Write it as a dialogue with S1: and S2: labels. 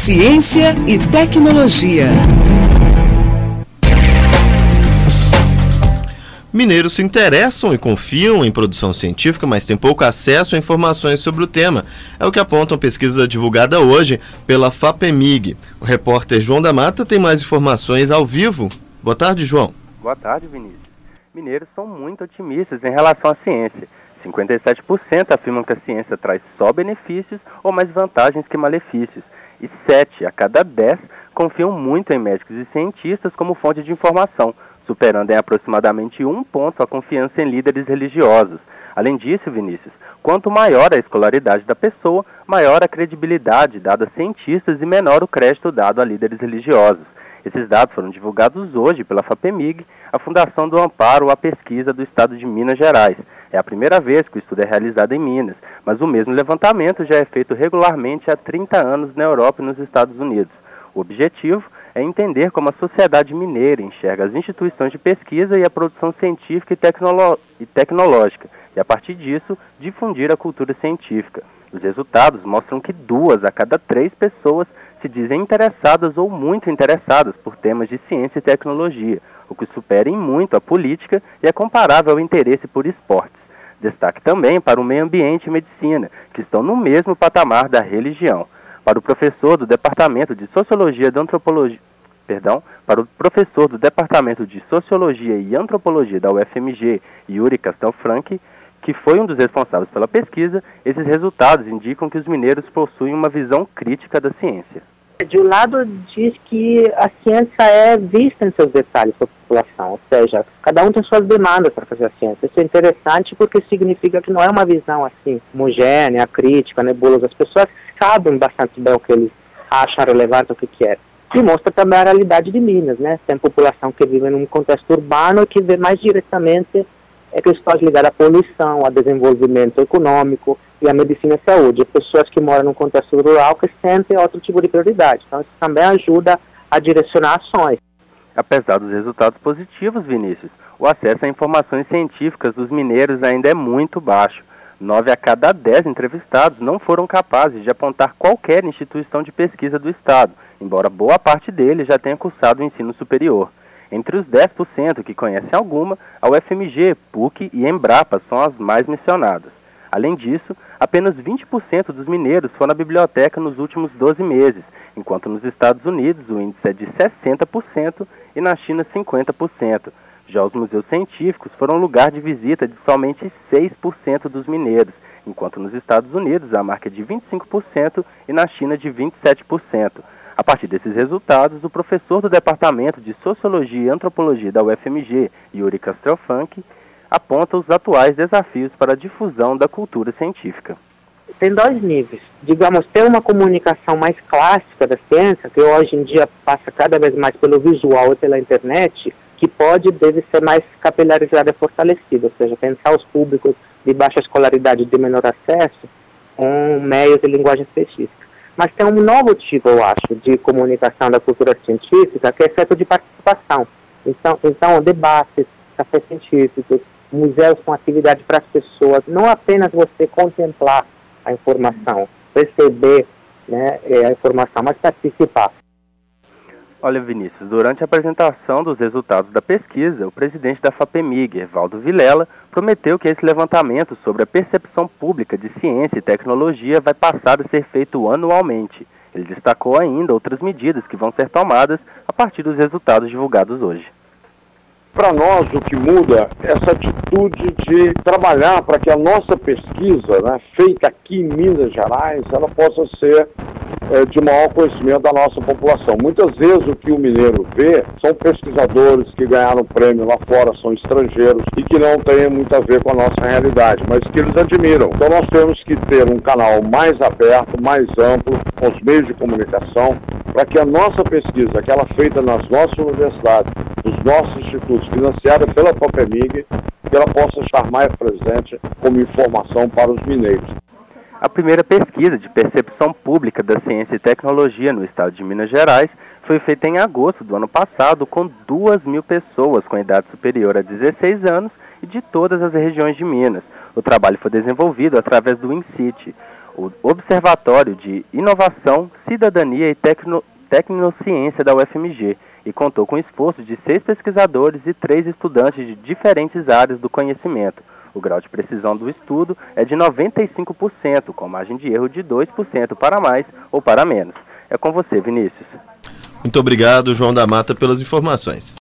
S1: Ciência e tecnologia.
S2: Mineiros se interessam e confiam em produção científica, mas têm pouco acesso a informações sobre o tema. É o que aponta uma pesquisa divulgada hoje pela FAPEMIG. O repórter João da Mata tem mais informações ao vivo. Boa tarde, João.
S3: Boa tarde, Vinícius. Mineiros são muito otimistas em relação à ciência. 57% afirmam que a ciência traz só benefícios ou mais vantagens que malefícios. E 7 a cada 10 confiam muito em médicos e cientistas como fonte de informação, superando em aproximadamente 1 ponto a confiança em líderes religiosos. Além disso, Vinícius, quanto maior a escolaridade da pessoa, maior a credibilidade dada a cientistas e menor o crédito dado a líderes religiosos. Esses dados foram divulgados hoje pela FAPEMIG, a Fundação do Amparo à Pesquisa do Estado de Minas Gerais. É a primeira vez que o estudo é realizado em Minas, mas o mesmo levantamento já é feito regularmente há 30 anos na Europa e nos Estados Unidos. O objetivo é entender como a sociedade mineira enxerga as instituições de pesquisa e a produção científica e tecnológica, e a partir disso, difundir a cultura científica. Os resultados mostram que 2 a cada 3 pessoas se dizem interessadas ou muito interessadas por temas de ciência e tecnologia, o que supera em muito a política e é comparável ao interesse por esportes. Destaque também para o meio ambiente e medicina, que estão no mesmo patamar da religião. Para o professor do Departamento de Sociologia e Antropologia da UFMG, Yuri Castelfranchi, que foi um dos responsáveis pela pesquisa, esses resultados indicam que os mineiros possuem uma visão crítica da ciência.
S4: De um lado, diz que a ciência é vista em seus detalhes pela população, ou seja, cada um tem suas demandas para fazer a ciência. Isso é interessante porque significa que não é uma visão assim homogênea, crítica, nebulosa. As pessoas sabem bastante bem o que eles acham relevante, o que querem. E mostra também a realidade de Minas, né? Tem população que vive num contexto urbano e que vê mais diretamente questões ligadas à poluição, a desenvolvimento econômico e à medicina e saúde. Pessoas que moram num contexto rural que sentem outro tipo de prioridade. Então isso também ajuda a direcionar ações.
S3: Apesar dos resultados positivos, Vinícius, o acesso a informações científicas dos mineiros ainda é muito baixo. 9 a cada 10 entrevistados não foram capazes de apontar qualquer instituição de pesquisa do Estado, embora boa parte deles já tenha cursado o ensino superior. Entre os 10% que conhecem alguma, a UFMG, PUC e Embrapa são as mais mencionadas. Além disso, apenas 20% dos mineiros foram à biblioteca nos últimos 12 meses, enquanto nos Estados Unidos o índice é de 60% e na China 50%. Já os museus científicos foram lugar de visita de somente 6% dos mineiros, enquanto nos Estados Unidos a marca é de 25% e na China de 27%. A partir desses resultados, o professor do Departamento de Sociologia e Antropologia da UFMG, Yuri Castelfranchi, aponta os atuais desafios para a difusão da cultura científica.
S4: Tem 2 níveis. Digamos, ter uma comunicação mais clássica da ciência, que hoje em dia passa cada vez mais pelo visual e pela internet, que deve ser mais capilarizada e fortalecida, ou seja, pensar os públicos de baixa escolaridade e de menor acesso com meios de linguagem específica. Mas tem um novo tipo, eu acho, de comunicação da cultura científica, que é feito de participação. Então debates, cafés científicos, museus com atividade para as pessoas, não apenas você contemplar a informação, receber, né, a informação, mas participar.
S3: Olha, Vinícius, durante a apresentação dos resultados da pesquisa, o presidente da FAPEMIG, Evaldo Vilela, prometeu que esse levantamento sobre a percepção pública de ciência e tecnologia vai passar a ser feito anualmente. Ele destacou ainda outras medidas que vão ser tomadas a partir dos resultados divulgados hoje.
S5: Para nós, o que muda é essa atitude de trabalhar para que a nossa pesquisa, né, feita aqui em Minas Gerais, ela possa ser de maior conhecimento da nossa população. Muitas vezes o que o mineiro vê são pesquisadores que ganharam prêmio lá fora, são estrangeiros e que não têm muito a ver com a nossa realidade, mas que eles admiram. Então nós temos que ter um canal mais aberto, mais amplo, com os meios de comunicação, para que a nossa pesquisa, aquela feita nas nossas universidades, nos nossos institutos, financiada pela FAPEMIG, que ela possa estar mais presente como informação para os mineiros.
S3: A primeira pesquisa de percepção pública da ciência e tecnologia no estado de Minas Gerais foi feita em agosto do ano passado com 2.000 pessoas com idade superior a 16 anos e de todas as regiões de Minas. O trabalho foi desenvolvido através do INCIT, o Observatório de Inovação, Cidadania e Tecnociência da UFMG e contou com o esforço de 6 pesquisadores e 3 estudantes de diferentes áreas do conhecimento. O grau de precisão do estudo é de 95%, com margem de erro de 2% para mais ou para menos. É com você, Vinícius.
S2: Muito obrigado, João da Mata, pelas informações.